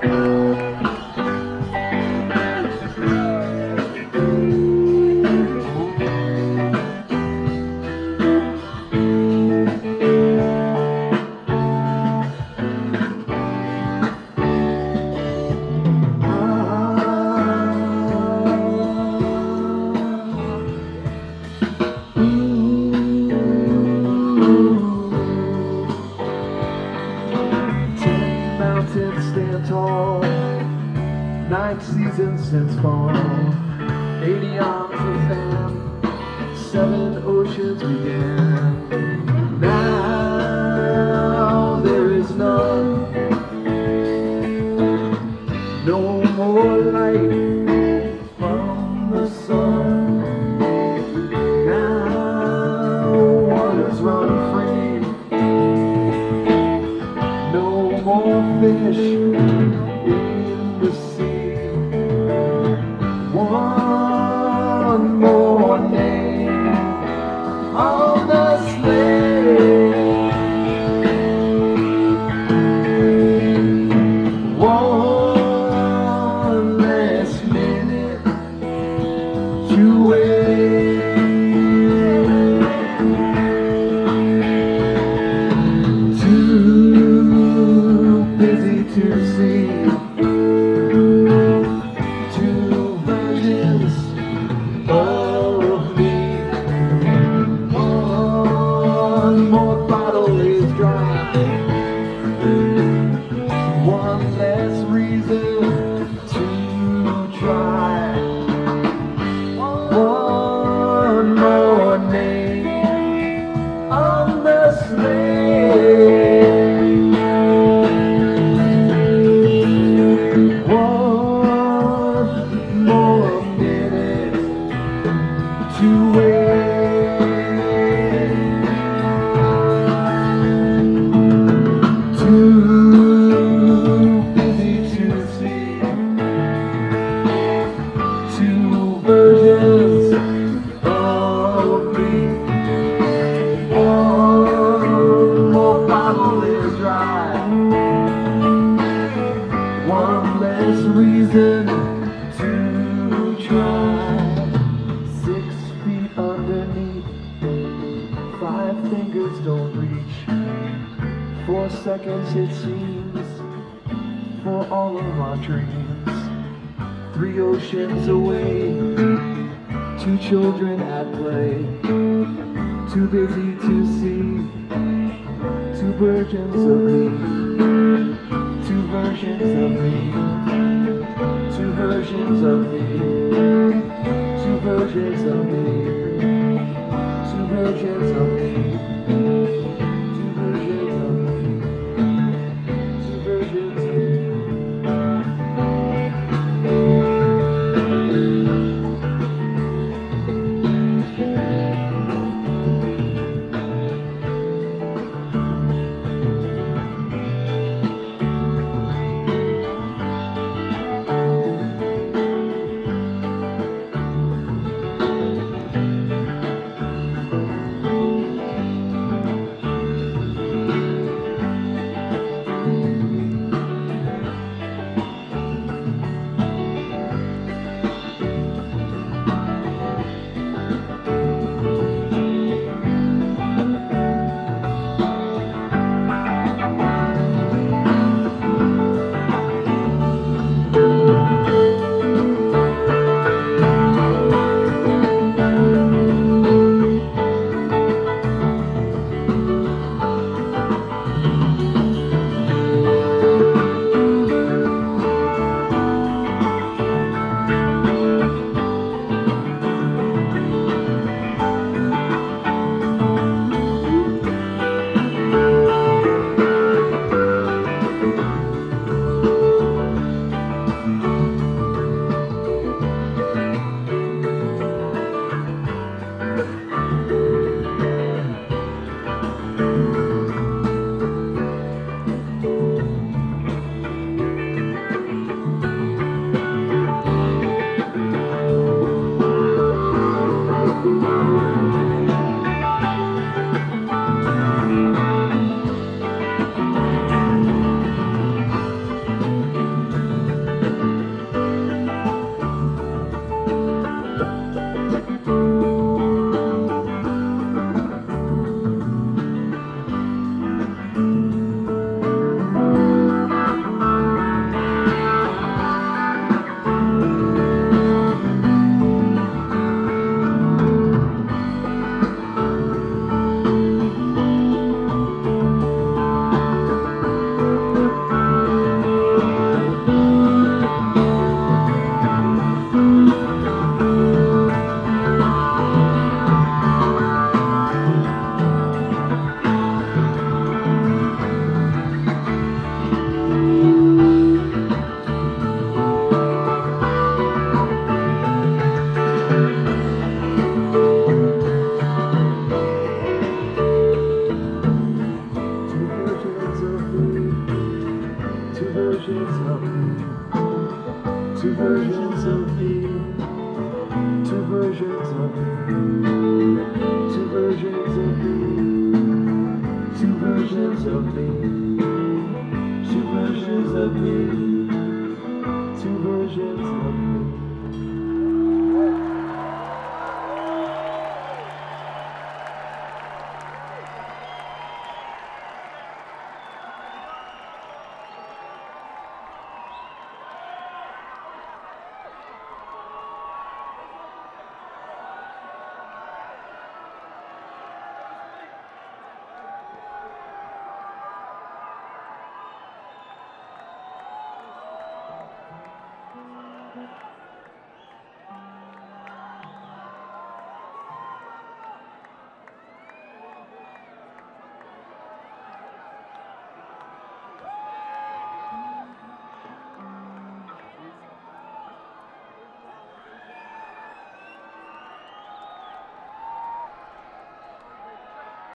Stand tall, 9 seasons since fall, 80 arms of sand, 7 oceans began. Now there is none, no more light from the sun. Now waters run free, no more fish in the sea. One more name on the slate. One less minute to wait. Too busy to see. Two versions of me. One more bottle is dry. One less reason to try. One more name on the slate. To wait. Too busy to see. Two versions of me. One more bottle is dry. One less reason to try. 6 feet underneath, 5 fingers don't reach. 4 seconds it seems for all of our dreams. 3 oceans away, 2 children at play. Too busy to see, 2 versions of me. 2 versions of me. 2 versions of me. 2 versions of me. 2 versions of me. 2 versions of me. 2 versions of me. of me. Two versions of me. Two versions of me. Two versions of me. Two versions of me. Two versions of me.